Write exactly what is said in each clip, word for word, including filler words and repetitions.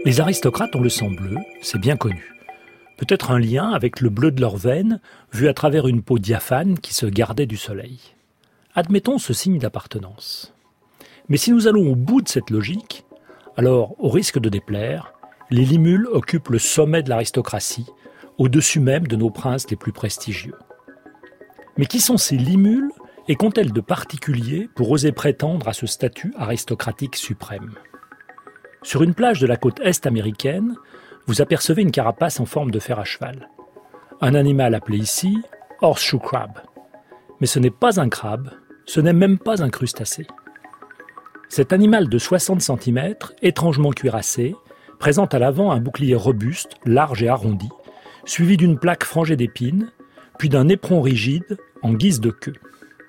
Les aristocrates ont le sang bleu, c'est bien connu. Peut-être un lien avec le bleu de leurs veines, vu à travers une peau diaphane qui se gardait du soleil. Admettons ce signe d'appartenance. Mais si nous allons au bout de cette logique, alors, au risque de déplaire, les limules occupent le sommet de l'aristocratie, au-dessus même de nos princes les plus prestigieux. Mais qui sont ces limules et qu'ont-elles de particulier pour oser prétendre à ce statut aristocratique suprême ? Sur une plage de la côte est américaine, vous apercevez une carapace en forme de fer à cheval. Un animal appelé ici horseshoe crab. Mais ce n'est pas un crabe, ce n'est même pas un crustacé. Cet animal de soixante centimètres, étrangement cuirassé, présente à l'avant un bouclier robuste, large et arrondi, suivi d'une plaque frangée d'épines, puis d'un éperon rigide en guise de queue.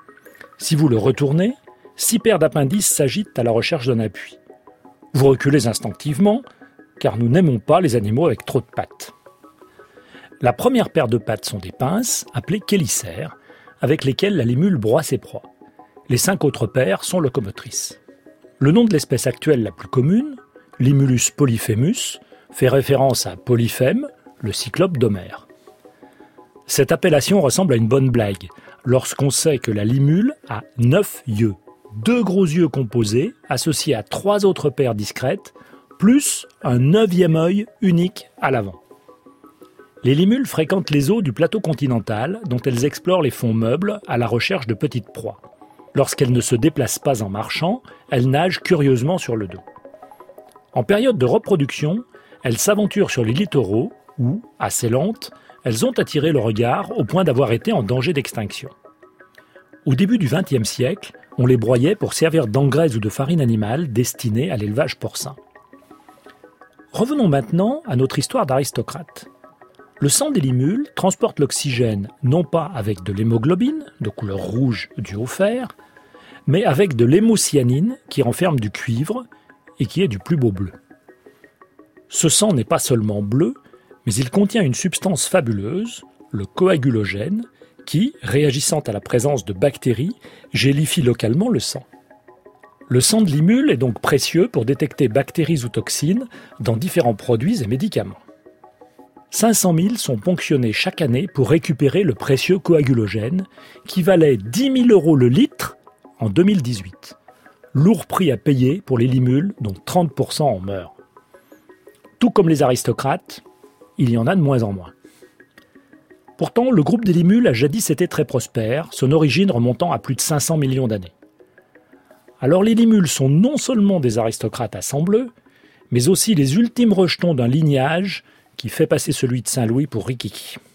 Si vous le retournez, six paires d'appendices s'agitent à la recherche d'un appui. Vous reculez instinctivement, car nous n'aimons pas les animaux avec trop de pattes. La première paire de pattes sont des pinces, appelées chélicères, avec lesquelles la limule broie ses proies. Les cinq autres paires sont locomotrices. Le nom de l'espèce actuelle la plus commune, Limulus polyphemus, fait référence à Polyphème, le cyclope d'Homère. Cette appellation ressemble à une bonne blague, lorsqu'on sait que la limule a neuf yeux, deux gros yeux composés, associés à trois autres paires discrètes, plus un neuvième œil unique à l'avant. Les limules fréquentent les eaux du plateau continental, dont elles explorent les fonds meubles à la recherche de petites proies. Lorsqu'elles ne se déplacent pas en marchant, elles nagent curieusement sur le dos. En période de reproduction, elles s'aventurent sur les littoraux où, assez lentes, elles ont attiré le regard au point d'avoir été en danger d'extinction. Au début du vingtième siècle, on les broyait pour servir d'engrais ou de farine animale destinée à l'élevage porcin. Revenons maintenant à notre histoire d'aristocrate. Le sang des limules transporte l'oxygène non pas avec de l'hémoglobine, de couleur rouge due au fer, mais avec de l'hémocyanine qui renferme du cuivre et qui est du plus beau bleu. Ce sang n'est pas seulement bleu, mais il contient une substance fabuleuse, le coagulogène, qui, réagissant à la présence de bactéries, gélifie localement le sang. Le sang de limule est donc précieux pour détecter bactéries ou toxines dans différents produits et médicaments. cinq cent mille sont ponctionnés chaque année pour récupérer le précieux coagulogène, qui valait dix mille euros le litre en deux mille dix-huit. Lourd prix à payer pour les limules, dont trente pour cent en meurent. Tout comme les aristocrates, il y en a de moins en moins. Pourtant, le groupe des limules a jadis été très prospère, son origine remontant à plus de cinq cents millions d'années. Alors les limules sont non seulement des aristocrates à sang bleu, mais aussi les ultimes rejetons d'un lignage qui fait passer celui de Saint-Louis pour rikiki.